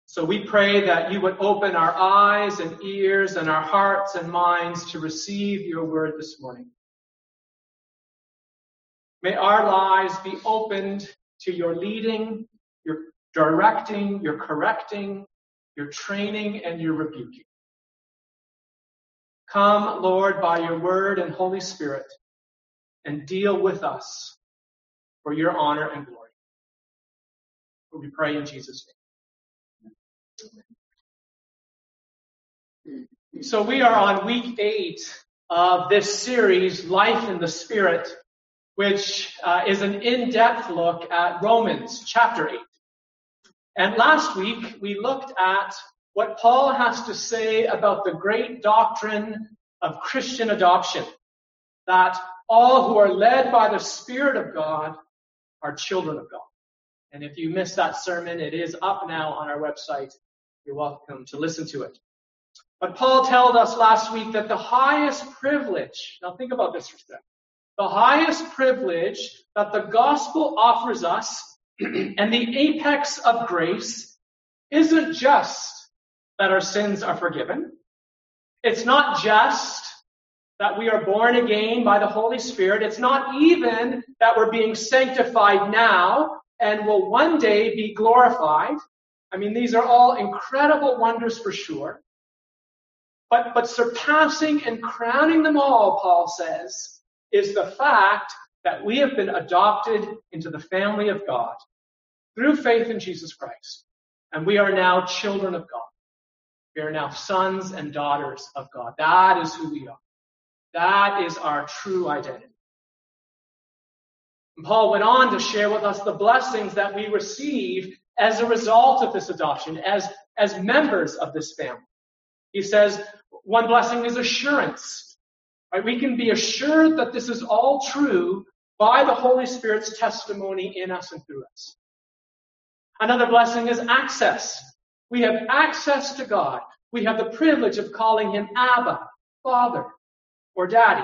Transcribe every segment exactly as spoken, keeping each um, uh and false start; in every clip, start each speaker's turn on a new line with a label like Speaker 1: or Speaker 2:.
Speaker 1: So we pray that you would open our eyes and ears and our hearts and minds to receive your word this morning. May our lives be opened to your leading, your directing, your correcting, your training, and your rebuking. Come, Lord, by your word and Holy Spirit, and deal with us for your honor and glory. For we pray in Jesus' name. So we are on week eight of this series, Life in the Spirit, which uh, is an in-depth look at Romans chapter eight. And last week, we looked at what Paul has to say about the great doctrine of Christian adoption, that all who are led by the Spirit of God are children of God. And if you missed that sermon, it is up now on our website. You're welcome to listen to it. But Paul told us last week that the highest privilege, now think about this for a second, the highest privilege that the gospel offers us and the apex of grace isn't just that our sins are forgiven. It's not just that we are born again by the Holy Spirit. It's not even that we're being sanctified now and will one day be glorified. I mean, these are all incredible wonders for sure. But, but surpassing and crowning them all, Paul says, is the fact that we have been adopted into the family of God through faith in Jesus Christ. And we are now children of God. We are now sons and daughters of God. That is who we are. That is our true identity. And Paul went on to share with us the blessings that we receive as a result of this adoption, as, as members of this family. He says one blessing is assurance. Right? We can be assured that this is all true by the Holy Spirit's testimony in us and through us. Another blessing is access. We have access to God. We have the privilege of calling him Abba, Father, or Daddy.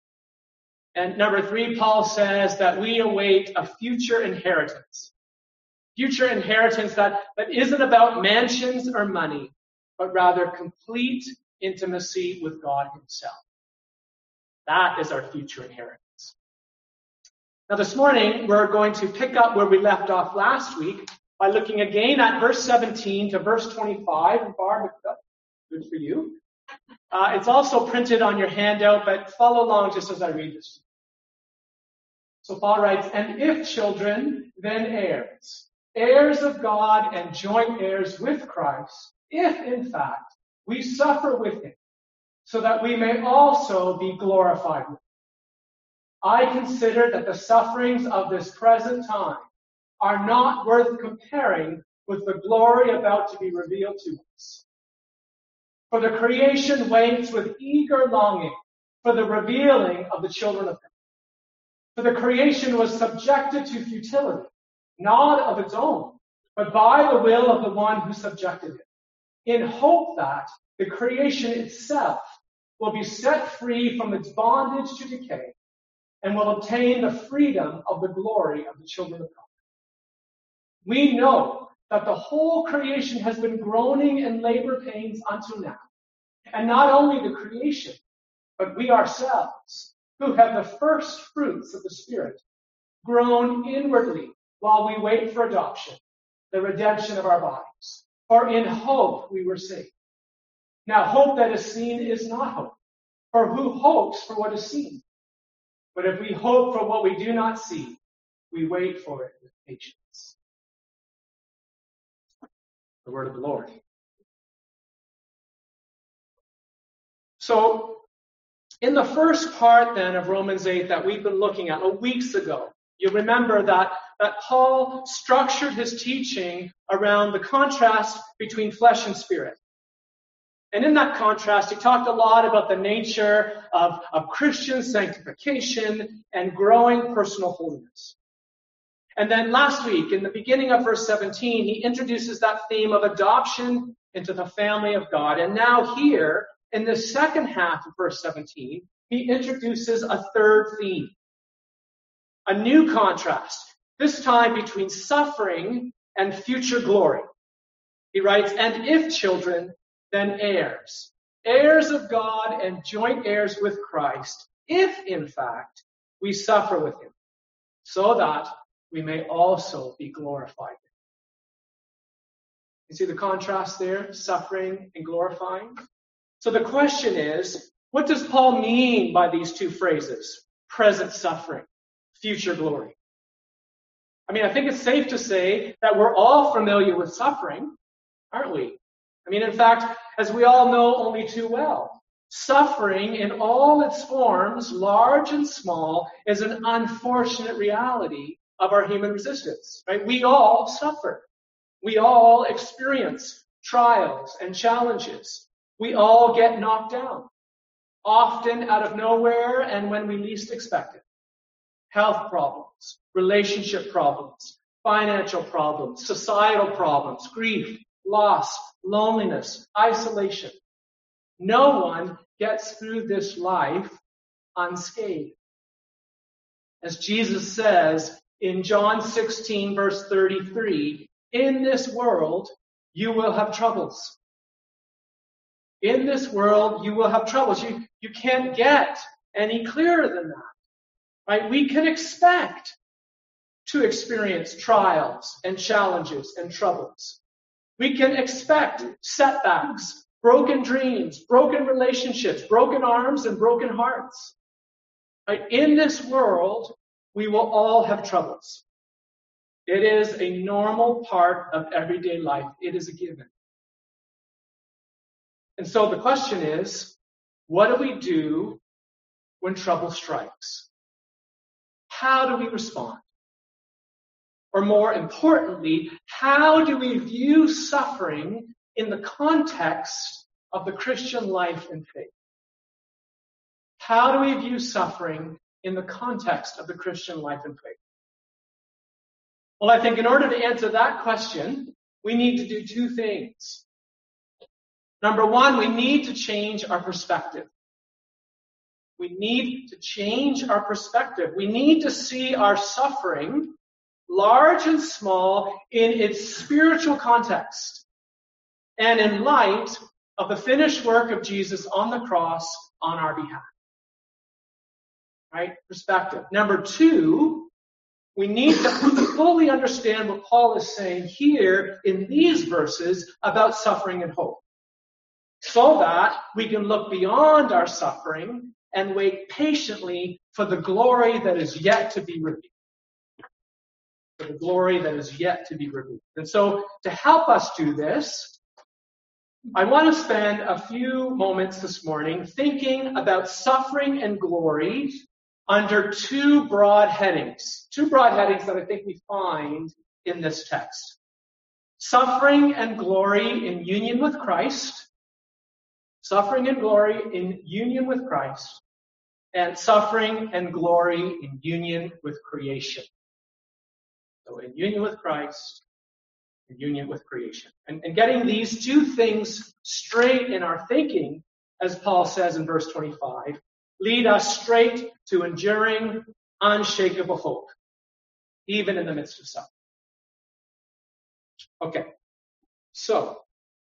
Speaker 1: And number three, Paul says that we await a future inheritance. Future inheritance that, that isn't about mansions or money, but rather complete intimacy with God himself. That is our future inheritance. Now this morning, we're going to pick up where we left off last week by looking again at verse seventeen to verse twenty-five. And Barb, good for you. Uh, it's also printed on your handout, but follow along just as I read this. So Paul writes, and if children, then heirs, heirs of God and joint heirs with Christ, if in fact we suffer with him, so that we may also be glorified with him. I consider that the sufferings of this present time are not worth comparing with the glory about to be revealed to us. For the creation waits with eager longing for the revealing of the children of God. For the creation was subjected to futility, not of its own, but by the will of the one who subjected it, in hope that the creation itself will be set free from its bondage to decay and will obtain the freedom of the glory of the children of God. We know that the whole creation has been groaning in labor pains until now. And not only the creation, but we ourselves, who have the first fruits of the Spirit, groan inwardly while we wait for adoption, the redemption of our bodies. For in hope we were saved. Now hope that is seen is not hope. For who hopes for what is seen? But if we hope for what we do not see, we wait for it with patience. The word of the Lord. So, in the first part then of Romans eight that we've been looking at, oh, weeks ago, you remember that, that Paul structured his teaching around the contrast between flesh and spirit. And in that contrast, he talked a lot about the nature of, of Christian sanctification and growing personal holiness. And then last week, in the beginning of verse seventeen, he introduces that theme of adoption into the family of God. And now here, in the second half of verse seventeen, he introduces a third theme. A new contrast, this time between suffering and future glory. He writes, and if children, then heirs, heirs of God and joint heirs with Christ, if in fact we suffer with him, so that we may also be glorified. You see the contrast there, suffering and glorifying? So the question is, what does Paul mean by these two phrases? Present suffering, future glory. I mean, I think it's safe to say that we're all familiar with suffering, aren't we? I mean, in fact, as we all know only too well, suffering in all its forms, large and small, is an unfortunate reality of our human existence, right? We all suffer. We all experience trials and challenges. We all get knocked down, often out of nowhere and when we least expect it. Health problems, relationship problems, financial problems, societal problems, grief, loss, loneliness, isolation. No one gets through this life unscathed. As Jesus says in John sixteen, verse thirty-three, in this world you will have troubles. In this world you will have troubles. You, you can't get any clearer than that. Right? We can expect to experience trials and challenges and troubles. We can expect setbacks, broken dreams, broken relationships, broken arms, and broken hearts. Right? In this world, we will all have troubles. It is a normal part of everyday life. It is a given. And so the question is, what do we do when trouble strikes? How do we respond? Or more importantly, how do we view suffering in the context of the Christian life and faith? How do we view suffering in the context of the Christian life and faith? Well, I think in order to answer that question, we need to do two things. Number one, we need to change our perspective. We need to change our perspective. We need to see our suffering, large and small, in its spiritual context and in light of the finished work of Jesus on the cross on our behalf. Right? Perspective. Number two, we need to fully understand what Paul is saying here in these verses about suffering and hope, so that we can look beyond our suffering and wait patiently for the glory that is yet to be revealed. For the glory that is yet to be revealed. And so, to help us do this, I want to spend a few moments this morning thinking about suffering and glory under two broad headings. Two broad headings that I think we find in this text. Suffering and glory in union with Christ. Suffering and glory in union with Christ. And suffering and glory in union with creation. So in union with Christ, in union with creation. And, and getting these two things straight in our thinking, as Paul says in verse twenty-five, lead us straight to enduring, unshakable hope, even in the midst of suffering. Okay, so,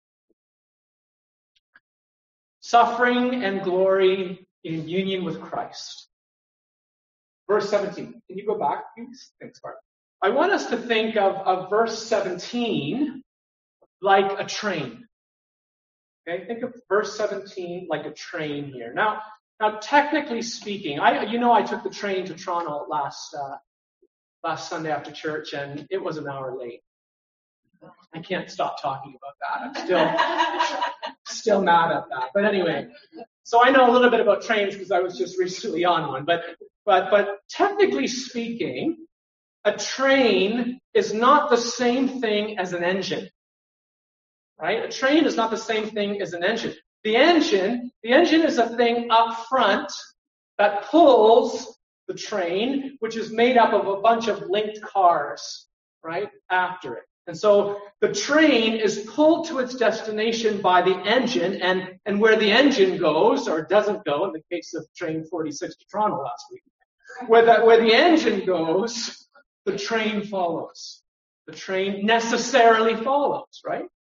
Speaker 1: suffering and glory in union with Christ. Verse seventeen. Can you go back, please? Thanks, Bart. I want us to think of, of verse seventeen like a train. Okay, think of verse seventeen like a train here. Now, now technically speaking, I you know I took the train to Toronto last uh, last Sunday after church, and it was an hour late. I can't stop talking about that. I'm still still mad at that. But anyway, so I know a little bit about trains because I was just recently on one. But but but technically speaking, a train is not the same thing as an engine, right? A train is not the same thing as an engine. The engine, the engine is a thing up front that pulls the train, which is made up of a bunch of linked cars, right, after it. And so the train is pulled to its destination by the engine, and, and where the engine goes, or doesn't go, in the case of train forty-six to Toronto last week, where the, where the engine goes, the train follows. The train necessarily follows, right?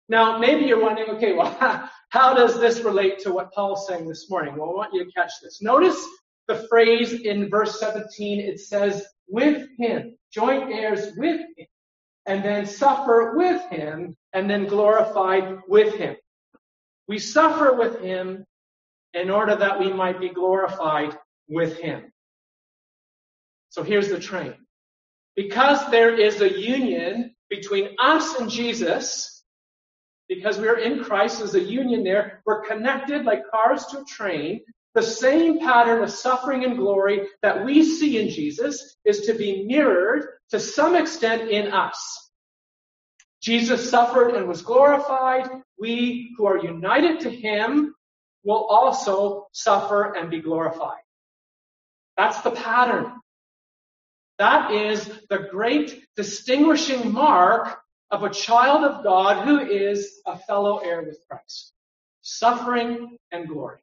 Speaker 1: Now, maybe you're wondering, okay, well, how does this relate to what Paul's saying this morning? Well, I want you to catch this. Notice the phrase in verse seventeen. It says, with him, joint heirs with him, and then suffer with him, and then glorified with him. We suffer with him in order that we might be glorified with him. So here's the train. Because there is a union between us and Jesus, because we're in Christ, there's a union there, we're connected like cars to a train. The same pattern of suffering and glory that we see in Jesus is to be mirrored to some extent in us. Jesus suffered and was glorified. We who are united to him will also suffer and be glorified. That's the pattern. That is the great distinguishing mark of a child of God who is a fellow heir with Christ. Suffering and glory.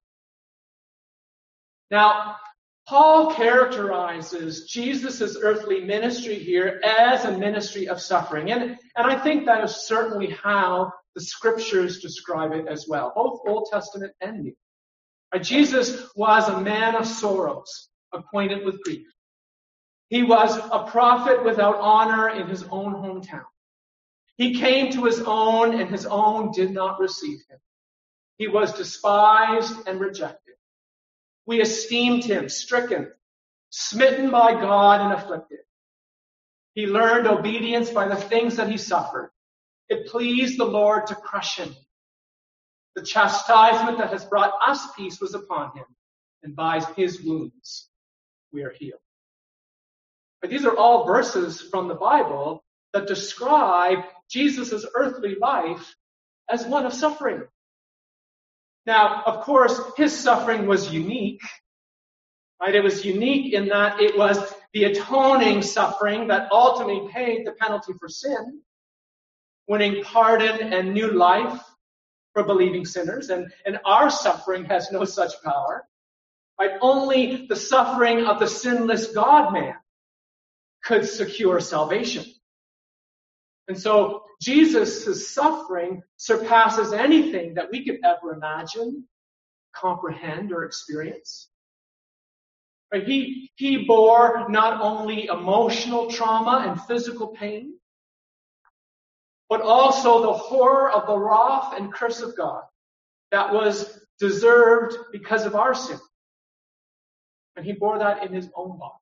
Speaker 1: Now, Paul characterizes Jesus' earthly ministry here as a ministry of suffering. And, and I think that is certainly how the scriptures describe it as well, both Old Testament and New. Uh, Jesus was a man of sorrows, acquainted with grief. He was a prophet without honor in his own hometown. He came to his own, and his own did not receive him. He was despised and rejected. We esteemed him stricken, smitten by God, and afflicted. He learned obedience by the things that he suffered. It pleased the Lord to crush him. The chastisement that has brought us peace was upon him, and by his wounds we are healed. But these are all verses from the Bible that describe Jesus' earthly life as one of suffering. Now, of course, his suffering was unique. Right? It was unique in that it was the atoning suffering that ultimately paid the penalty for sin, winning pardon and new life for believing sinners. And, and our suffering has no such power. Right? Only the suffering of the sinless God-man could secure salvation. And so Jesus' suffering surpasses anything that we could ever imagine, comprehend, or experience. Right? He, he bore not only emotional trauma and physical pain, but also the horror of the wrath and curse of God that was deserved because of our sin. And he bore that in his own body.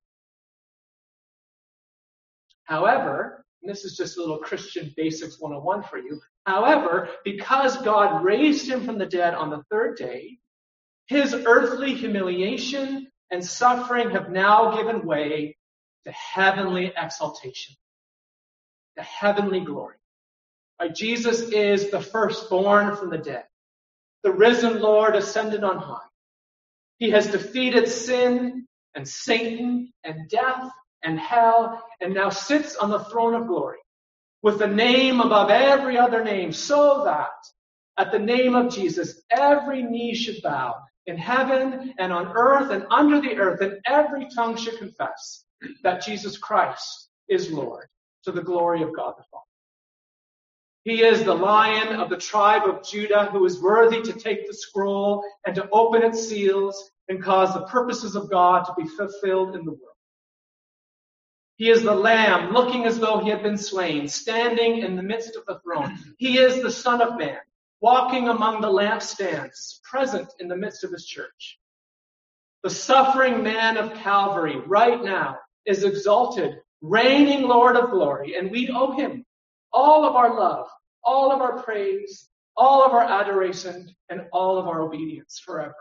Speaker 1: However, and this is just a little Christian Basics one oh one for you. However, because God raised him from the dead on the third day, his earthly humiliation and suffering have now given way to heavenly exaltation, to heavenly glory. Right? Jesus is the firstborn from the dead, the risen Lord ascended on high. He has defeated sin and Satan and death and hell, and now sits on the throne of glory with the name above every other name, so that at the name of Jesus, every knee should bow in heaven and on earth and under the earth, and every tongue should confess that Jesus Christ is Lord, to the glory of God the Father. He is the Lion of the tribe of Judah who is worthy to take the scroll and to open its seals and cause the purposes of God to be fulfilled in the world. He is the Lamb, looking as though he had been slain, standing in the midst of the throne. He is the Son of Man, walking among the lampstands, present in the midst of his church. The suffering man of Calvary right now is exalted, reigning Lord of glory, and we owe him all of our love, all of our praise, all of our adoration, and all of our obedience forever.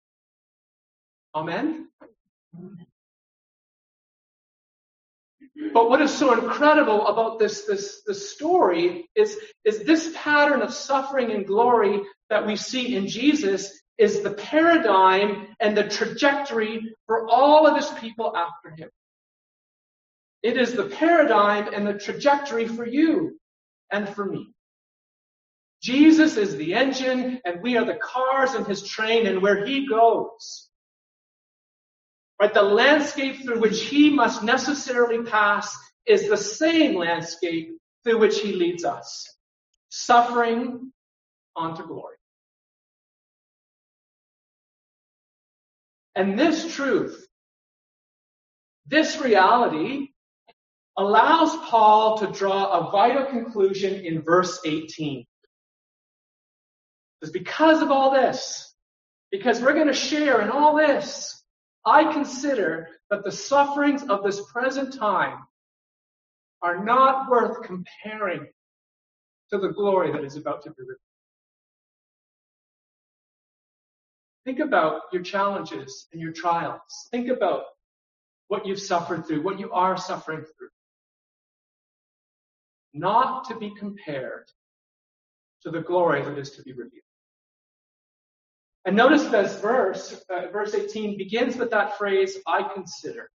Speaker 1: Amen? But what is so incredible about this, this, this story is, is this pattern of suffering and glory that we see in Jesus is the paradigm and the trajectory for all of his people after him. It is the paradigm and the trajectory for you and for me. Jesus is the engine, and we are the cars in his train, and where he goes, right, the landscape through which he must necessarily pass is the same landscape through which he leads us. suffering onto glory. And this truth, this reality, allows Paul to draw a vital conclusion in verse eighteen. It's because of all this, because we're going to share in all this, I consider that the sufferings of this present time are not worth comparing to the glory that is about to be revealed. Think about your challenges and your trials. Think about what you've suffered through, what you are suffering through. Not to be compared to the glory that is to be revealed. And notice this verse, uh, verse eighteen, begins with that phrase, I consider.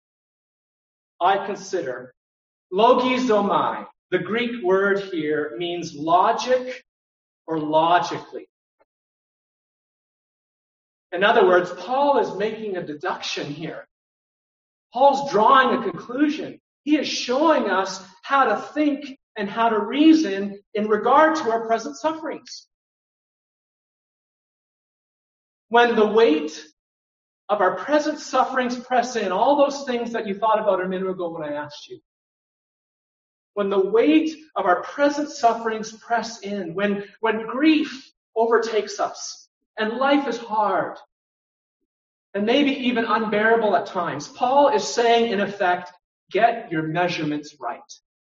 Speaker 1: I consider. Logizomai, the Greek word here, means logic or logically. In other words, Paul is making a deduction here. Paul's drawing a conclusion. He is showing us how to think and how to reason in regard to our present sufferings. When the weight of our present sufferings press in, all those things that you thought about a minute ago when I asked you, when the weight of our present sufferings press in, when, when grief overtakes us and life is hard and maybe even unbearable at times, Paul is saying, in effect, get your measurements right.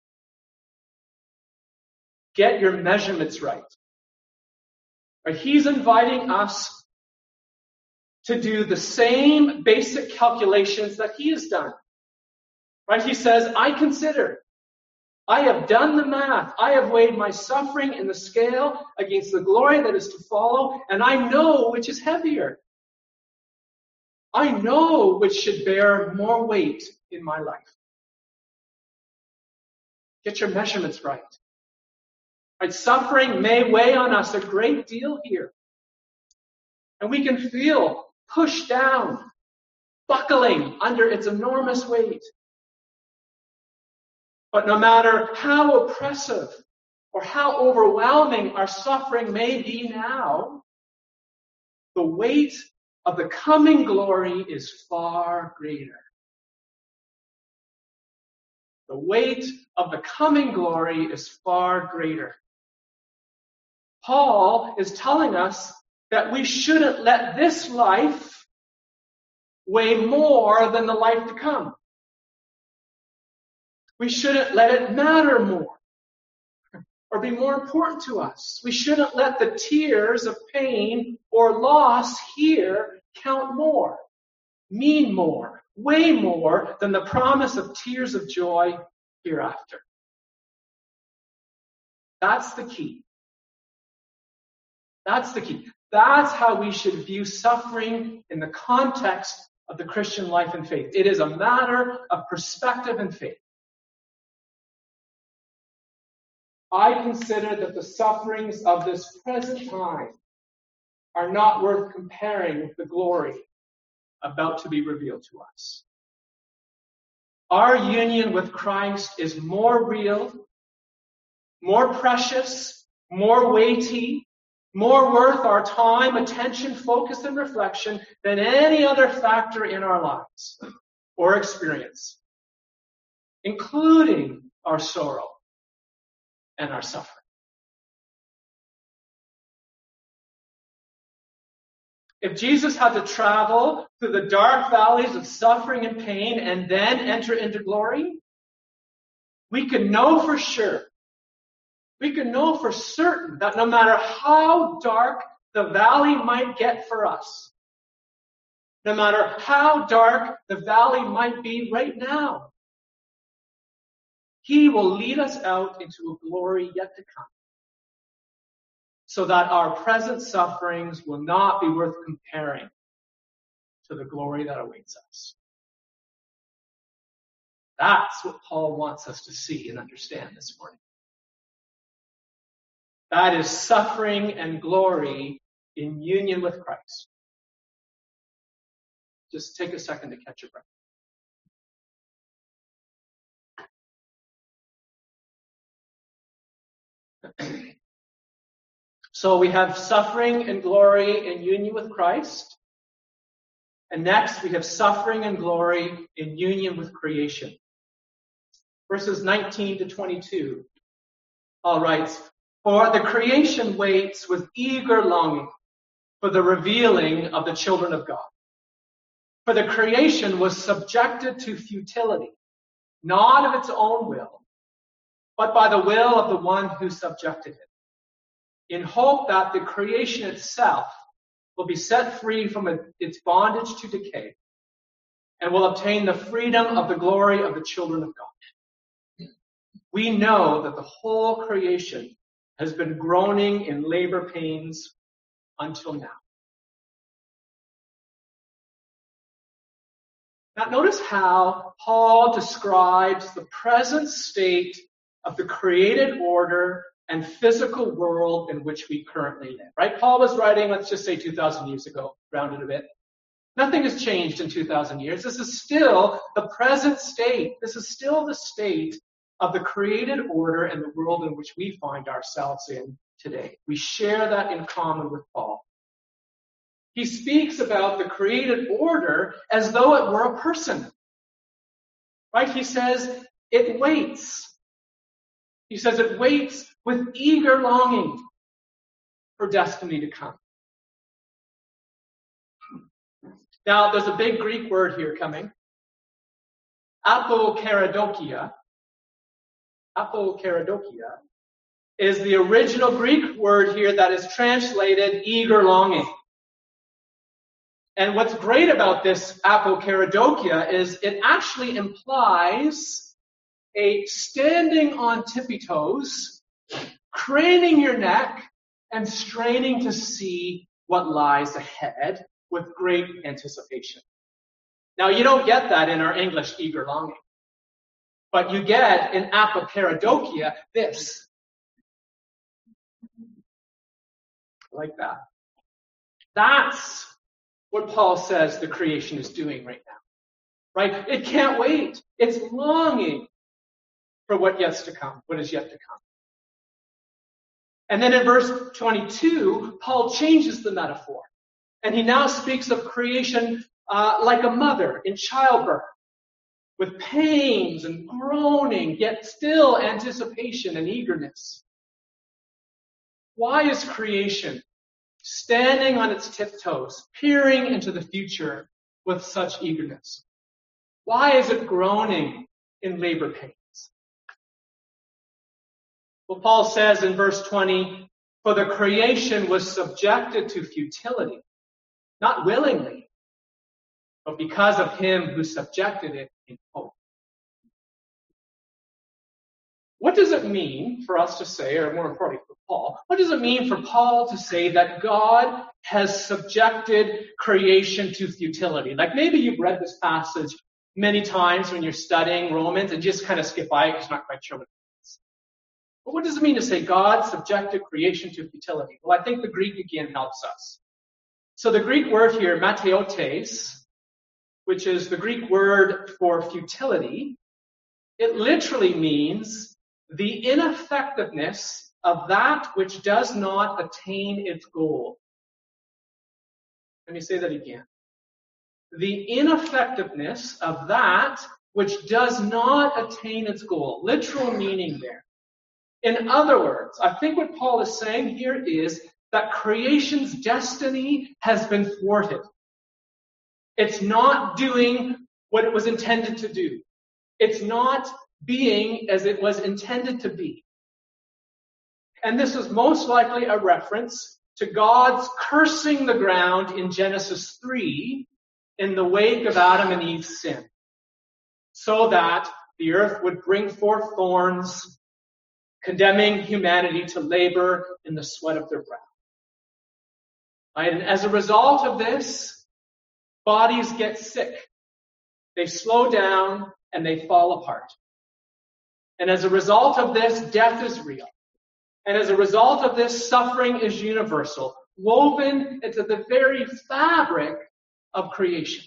Speaker 1: Get your measurements right. Right? He's inviting us to do the same basic calculations that he has done. Right? He says, I consider, I have done the math. I have weighed my suffering in the scale against the glory that is to follow, and I know which is heavier. I know which should bear more weight in my life. Get your measurements right. Right? Suffering may weigh on us a great deal here. And we can feel pushed down, buckling under its enormous weight. But no matter how oppressive or how overwhelming our suffering may be now, the weight of the coming glory is far greater. The weight of the coming glory is far greater. Paul is telling us that we shouldn't let this life weigh more than the life to come. We shouldn't let it matter more or be more important to us. We shouldn't let the tears of pain or loss here count more, mean more, way more than the promise of tears of joy hereafter. That's the key. That's the key. That's how we should view suffering in the context of the Christian life and faith. It is a matter of perspective and faith. I consider that the sufferings of this present time are not worth comparing with the glory about to be revealed to us. Our union with Christ is more real, more precious, more weighty, more worth our time, attention, focus, and reflection than any other factor in our lives or experience, including our sorrow and our suffering. If Jesus had to travel through the dark valleys of suffering and pain and then enter into glory, we can know for sure, we can know for certain that no matter how dark the valley might get for us, no matter how dark the valley might be right now, He will lead us out into a glory yet to come, so that our present sufferings will not be worth comparing to the glory that awaits us. That's what Paul wants us to see and understand this morning. That is suffering and glory in union with Christ. Just take a second to catch your breath. So we have suffering and glory in union with Christ. And next we have suffering and glory in union with creation. Verses nineteen to twenty-two. Paul writes, "For the creation waits with eager longing for the revealing of the children of God. For the creation was subjected to futility, not of its own will, but by the will of the one who subjected it, in hope that the creation itself will be set free from its bondage to decay and will obtain the freedom of the glory of the children of God. We know that the whole creation has been groaning in labor pains until now." Now notice how Paul describes the present state of the created order and physical world in which we currently live, right? Paul was writing, let's just say two thousand years ago, rounded a bit. Nothing has changed in two thousand years. This is still the present state. This is still the state of the created order and the world in which we find ourselves in today. We share that in common with Paul. He speaks about the created order as though it were a person, right? He says it waits. He says it waits with eager longing for destiny to come. Now, there's a big Greek word here coming. Apokaradokia. Apokaradokia is the original Greek word here that is translated eager longing. And what's great about this apokaradokia is it actually implies a standing on tippy toes, craning your neck, and straining to see what lies ahead with great anticipation. Now, you don't get that in our English eager longing, but you get in apokaradokia this. Like that. That's what Paul says the creation is doing right now. Right? It can't wait. It's longing for what yet to come, what is yet to come. And then in verse twenty-two, Paul changes the metaphor. And he now speaks of creation uh, like a mother in childbirth, with pains and groaning, yet still anticipation and eagerness. Why is creation standing on its tiptoes, peering into the future with such eagerness? Why is it groaning in labor pains? Well, Paul says in verse twenty, "For the creation was subjected to futility, not willingly, but because of him who subjected it in hope." What does it mean for us to say, or more importantly for Paul, what does it mean for Paul to say that God has subjected creation to futility? Like maybe you've read this passage many times when you're studying Romans and just kind of skip by it because you're not quite sure what it means. But what does it mean to say God subjected creation to futility? Well, I think the Greek again helps us. So the Greek word here, mateotes, which is the Greek word for futility, it literally means the ineffectiveness of that which does not attain its goal. Let me say that again. The ineffectiveness of that which does not attain its goal. Literal meaning there. In other words, I think what Paul is saying here is that creation's destiny has been thwarted. It's not doing what it was intended to do. It's not being as it was intended to be. And this is most likely a reference to God's cursing the ground in Genesis three in the wake of Adam and Eve's sin, so that the earth would bring forth thorns, condemning humanity to labor in the sweat of their brow. Right? And as a result of this, bodies get sick. They slow down and they fall apart. And as a result of this, death is real. And as a result of this, suffering is universal, woven into the very fabric of creation.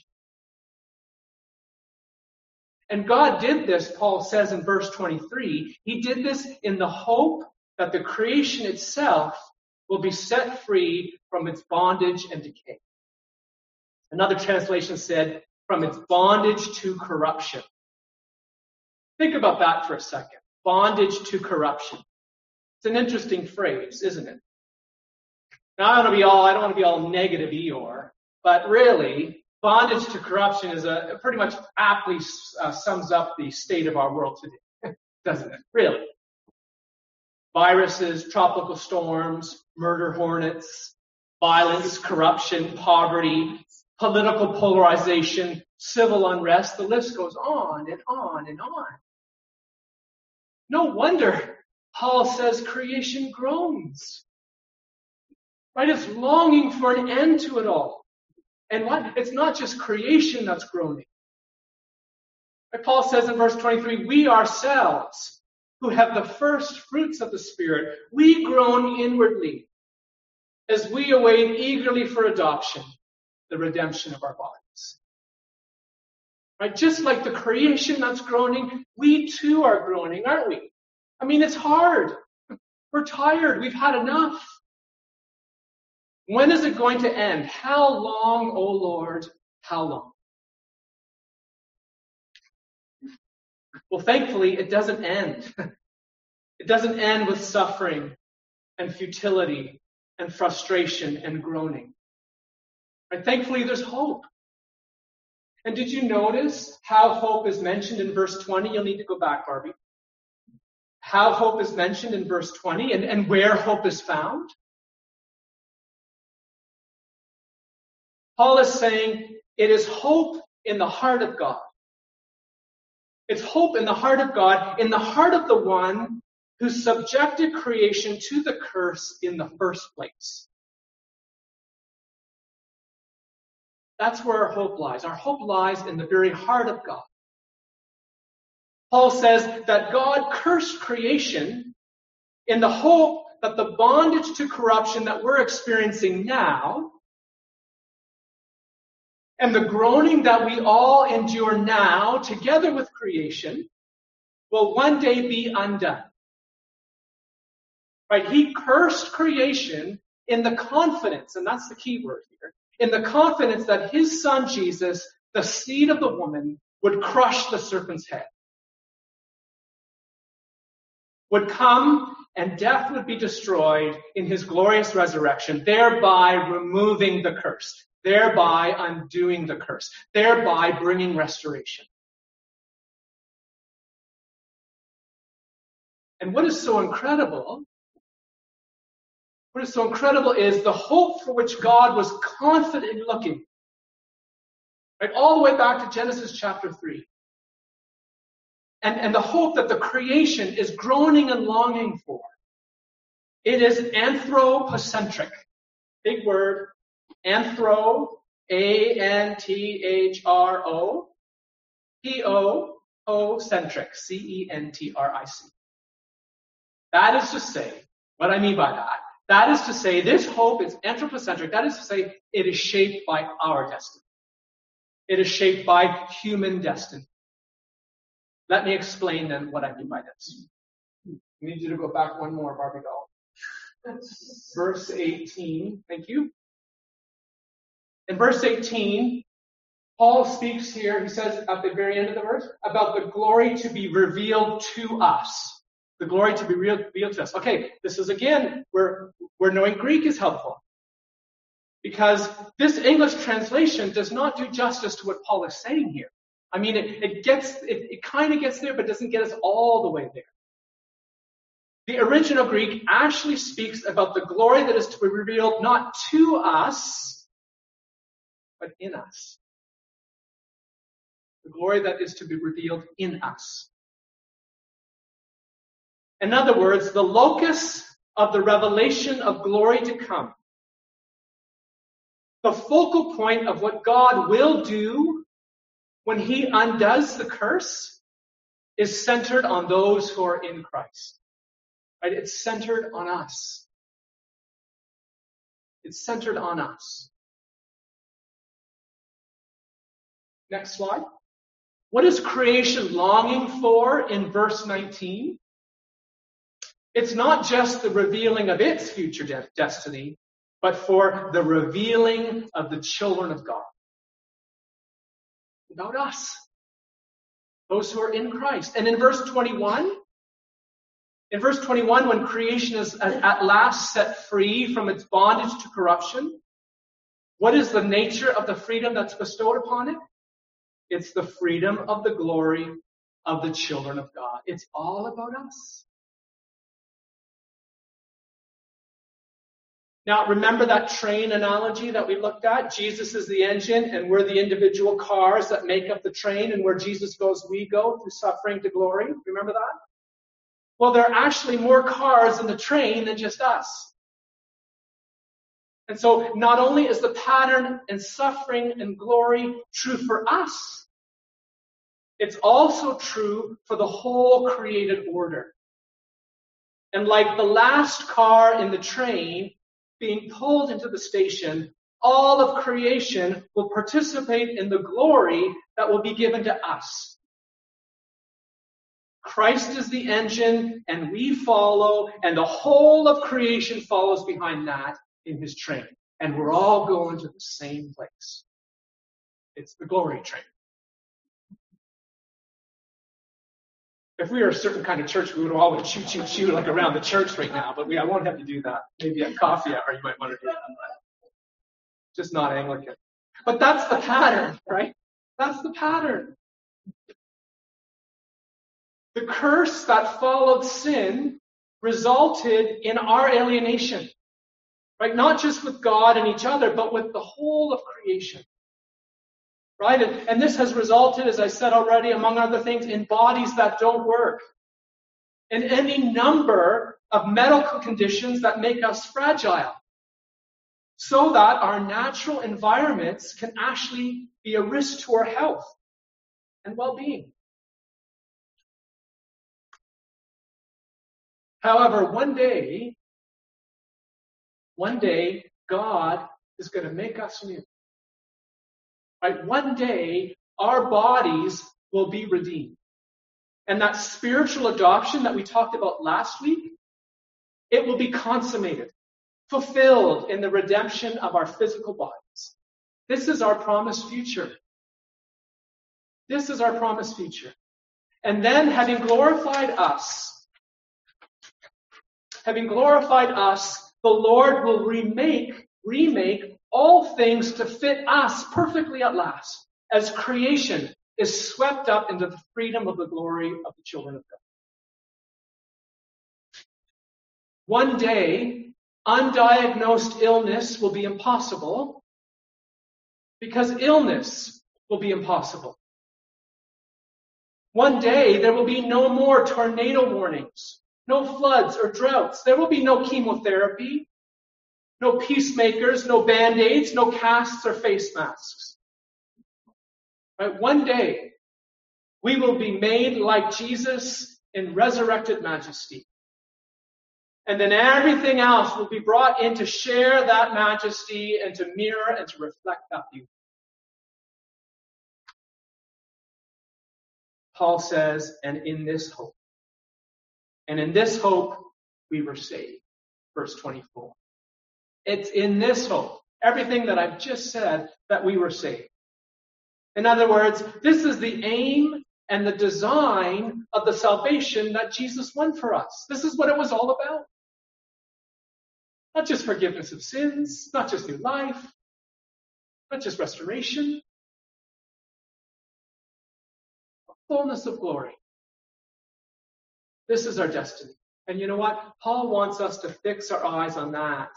Speaker 1: And God did this, Paul says in verse twenty-three, he did this in the hope that the creation itself will be set free from its bondage and decay. Another translation said, from its bondage to corruption. Think about that for a second. Bondage to corruption. It's an interesting phrase, isn't it? Now, I don't want to be all, I don't want to be all negative Eeyore, but really, bondage to corruption is a, pretty much aptly uh, sums up the state of our world today, doesn't it? Really. Viruses, tropical storms, murder hornets, violence, corruption, poverty, political polarization, civil unrest, the list goes on and on and on. No wonder Paul says creation groans. Right? It's longing for an end to it all. And what? It's not just creation that's groaning. Like Paul says in verse twenty-three, we ourselves, who have the first fruits of the Spirit, we groan inwardly as we await eagerly for adoption, the redemption of our bodies. Right? Just like the creation that's groaning, we too are groaning, aren't we? I mean, it's hard. We're tired. We've had enough. When is it going to end? How long, O Lord, how long? Well, thankfully, it doesn't end. It doesn't end with suffering and futility and frustration and groaning. And thankfully, there's hope. And did you notice how hope is mentioned in verse twenty? You'll need to go back, Barbie. How hope is mentioned in verse twenty and, and where hope is found? Paul is saying it is hope in the heart of God. It's hope in the heart of God, in the heart of the one who subjected creation to the curse in the first place. That's where our hope lies. Our hope lies in the very heart of God. Paul says that God cursed creation in the hope that the bondage to corruption that we're experiencing now and the groaning that we all endure now, together with creation, will one day be undone. Right? He cursed creation in the confidence, and that's the key word here, in the confidence that his son Jesus, the seed of the woman, would crush the serpent's head. Would come and death would be destroyed in his glorious resurrection, thereby removing the curse. Thereby undoing the curse, thereby bringing restoration. And what is so incredible, what is so incredible is the hope for which God was confident in looking. Right, all the way back to Genesis chapter three. And, and the hope that the creation is groaning and longing for. It is anthropocentric. Big word. Anthro, A N T H R O, P O O centric, C E N T R I C. That is to say, what I mean by that, that is to say this hope is anthropocentric. That is to say it is shaped by our destiny. It is shaped by human destiny. Let me explain then what I mean by this. I need you to go back one more, Barbie doll. Verse eighteen, thank you. In verse eighteen, Paul speaks here, he says at the very end of the verse, about the glory to be revealed to us. The glory to be revealed to us. Okay, this is again where, where knowing Greek is helpful. Because this English translation does not do justice to what Paul is saying here. I mean, it, it gets, it, it kind of gets there, but doesn't get us all the way there. The original Greek actually speaks about the glory that is to be revealed not to us, but in us. The glory that is to be revealed in us. In other words, the locus of the revelation of glory to come. The focal point of what God will do when he undoes the curse is centered on those who are in Christ. Right? It's centered on us. It's centered on us. Next slide. What is creation longing for in verse nineteen? It's not just the revealing of its future de- destiny, but for the revealing of the children of God. About us. Those who are in Christ. And in verse twenty-one, in verse twenty-one, when creation is at last set free from its bondage to corruption, what is the nature of the freedom that's bestowed upon it? It's the freedom of the glory of the children of God. It's all about us. Now, remember that train analogy that we looked at? Jesus is the engine, and we're the individual cars that make up the train, and where Jesus goes, we go, through suffering to glory. Remember that? Well, there are actually more cars in the train than just us. And so, not only is the pattern and suffering and glory true for us, it's also true for the whole created order. And like the last car in the train, being pulled into the station, all of creation will participate in the glory that will be given to us. Christ is the engine, and we follow, and the whole of creation follows behind that in his train. And we're all going to the same place. It's the glory train. If we were a certain kind of church, we would all choo choo choo like around the church right now, but we I won't have to do that. Maybe at coffee hour you might want to do that. Just not Anglican. But that's the pattern, right? That's the pattern. The curse that followed sin resulted in our alienation. Right? Not just with God and each other, but with the whole of creation. Right? And, and this has resulted, as I said already, among other things, in bodies that don't work. And any number of medical conditions that make us fragile. So that our natural environments can actually be a risk to our health and well-being. However, one day, one day, God is going to make us new. Right? One day, our bodies will be redeemed. And that spiritual adoption that we talked about last week, it will be consummated, fulfilled in the redemption of our physical bodies. This is our promised future. This is our promised future. And then, having glorified us, having glorified us, the Lord will remake, remake all things to fit us perfectly at last, as creation is swept up into the freedom of the glory of the children of God. One day, undiagnosed illness will be impossible because illness will be impossible. One day, there will be no more tornado warnings, no floods or droughts. There will be no chemotherapy, no peacemakers, no band-aids, no casts or face masks. Right? One day, we will be made like Jesus in resurrected majesty. And then everything else will be brought in to share that majesty and to mirror and to reflect that beauty. Paul says, and in this hope. And in this hope, we were saved. Verse twenty-four. It's in this hope, everything that I've just said, that we were saved. In other words, this is the aim and the design of the salvation that Jesus won for us. This is what it was all about. Not just forgiveness of sins, not just new life, not just restoration, but fullness of glory. This is our destiny. And you know what? Paul wants us to fix our eyes on that.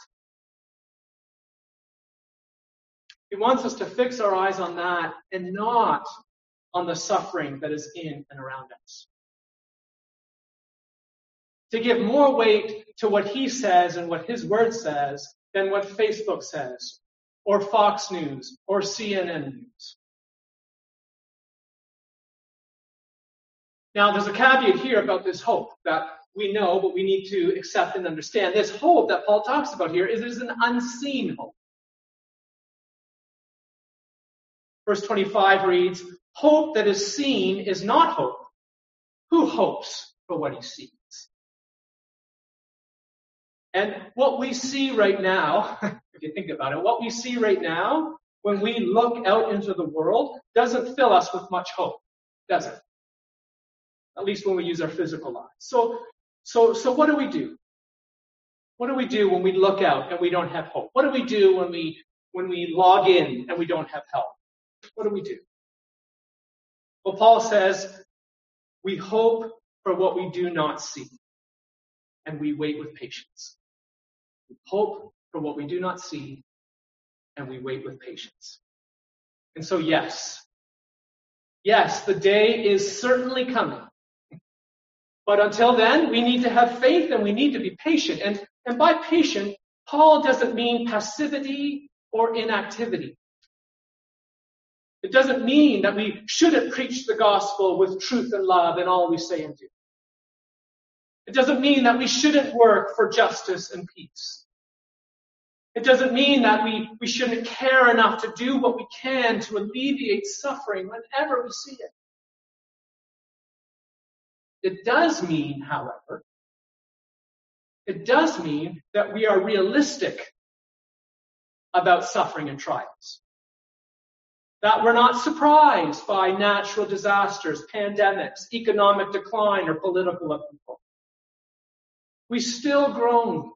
Speaker 1: He wants us to fix our eyes on that and not on the suffering that is in and around us. To give more weight to what he says and what his word says than what Facebook says, or Fox News, or C N N News. Now, there's a caveat here about this hope that we know, but we need to accept and understand. This hope that Paul talks about here is, is an unseen hope. Verse twenty-five reads, hope that is seen is not hope. Who hopes for what he sees? And what we see right now, if you think about it, what we see right now, when we look out into the world, doesn't fill us with much hope, does it? At least when we use our physical eyes. So, so, so what do we do? What do we do when we look out and we don't have hope? What do we do when we when we log in and we don't have help? What do we do? Well, Paul says, we hope for what we do not see, and we wait with patience. We hope for what we do not see, and we wait with patience. And so, yes, yes, the day is certainly coming. But until then, we need to have faith and we need to be patient. And, and by patient, Paul doesn't mean passivity or inactivity. It doesn't mean that we shouldn't preach the gospel with truth and love in all we say and do. It doesn't mean that we shouldn't work for justice and peace. It doesn't mean that we, we shouldn't care enough to do what we can to alleviate suffering whenever we see it. It does mean, however, it does mean that we are realistic about suffering and trials. That we're not surprised by natural disasters, pandemics, economic decline, or political upheaval. We still groan.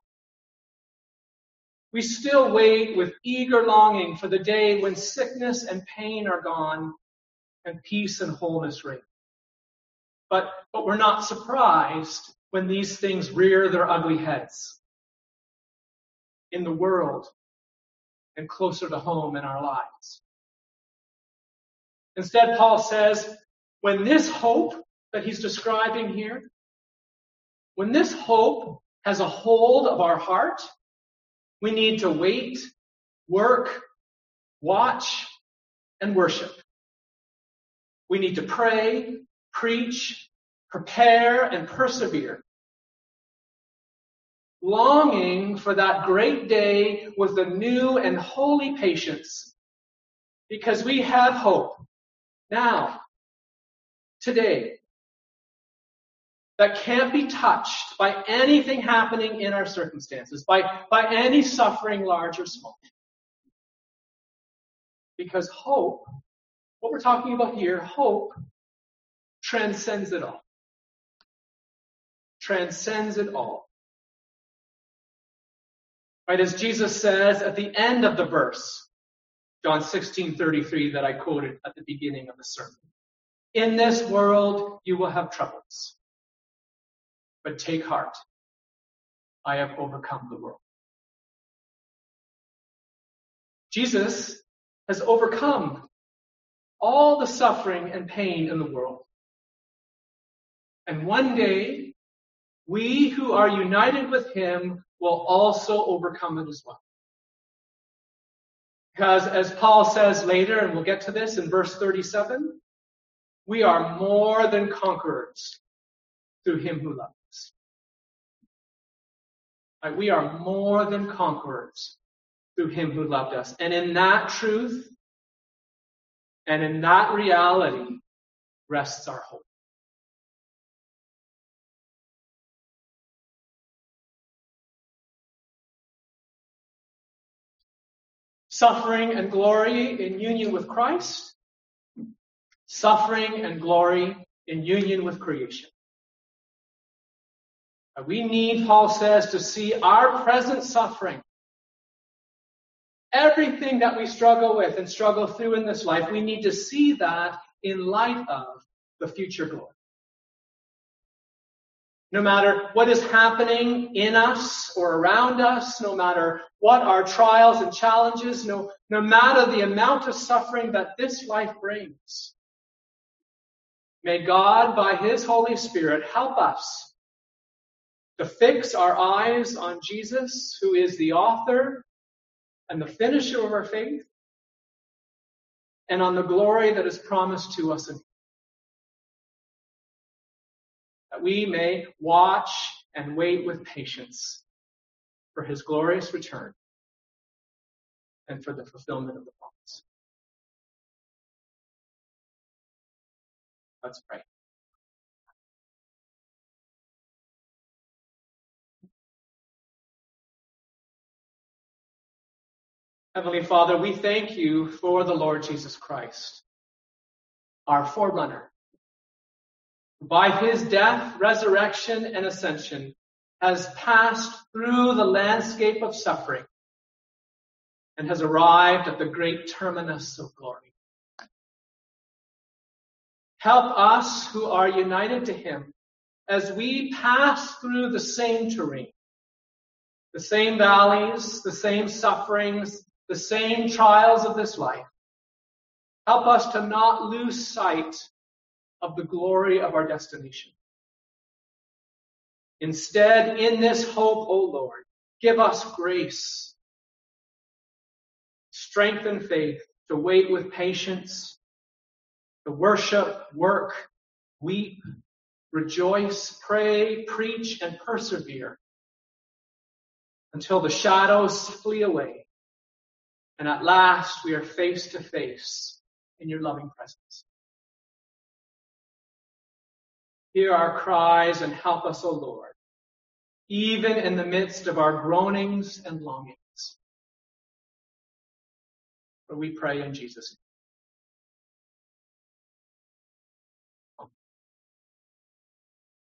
Speaker 1: We still wait with eager longing for the day when sickness and pain are gone and peace and wholeness reign. But, but we're not surprised when these things rear their ugly heads in the world and closer to home in our lives. Instead, Paul says, when this hope that he's describing here, when this hope has a hold of our heart, we need to wait, work, watch, and worship. We need to pray, preach, prepare, and persevere, longing for that great day with a new and holy patience, because we have hope now, today, that can't be touched by anything happening in our circumstances, by, by any suffering, large or small. Because hope, what we're talking about here, hope transcends it all. Transcends it all. Right, as Jesus says at the end of the verse, John sixteen thirty-three, that I quoted at the beginning of the sermon. In this world you will have troubles, but take heart. I have overcome the world. Jesus has overcome all the suffering and pain in the world. And one day, we who are united with him will also overcome it as well. Because as Paul says later, and we'll get to this in verse thirty-seven, we are more than conquerors through him who loves us. Right? We are more than conquerors through him who loved us. And in that truth and in that reality rests our hope. Suffering and glory in union with Christ. Suffering and glory in union with creation. We need, Paul says, to see our present suffering. Everything that we struggle with and struggle through in this life, we need to see that in light of the future glory. No matter what is happening in us or around us, no matter what our trials and challenges, no, no matter the amount of suffering that this life brings, may God, by his Holy Spirit, help us to fix our eyes on Jesus, who is the author and the finisher of our faith, and on the glory that is promised to us in him. That we may watch and wait with patience for his glorious return and for the fulfillment of the promise. Let's pray. Heavenly Father, we thank you for the Lord Jesus Christ, our forerunner. By his death, resurrection, and ascension, has passed through the landscape of suffering and has arrived at the great terminus of glory. Help us who are united to him as we pass through the same terrain, the same valleys, the same sufferings, the same trials of this life. Help us to not lose sight of the glory of our destination. Instead, in this hope, O Lord, give us grace, strength and faith to wait with patience, to worship, work, weep, rejoice, pray, preach, and persevere until the shadows flee away and at last we are face to face in your loving presence. Hear our cries and help us, O Lord, even in the midst of our groanings and longings. For we pray in Jesus' name.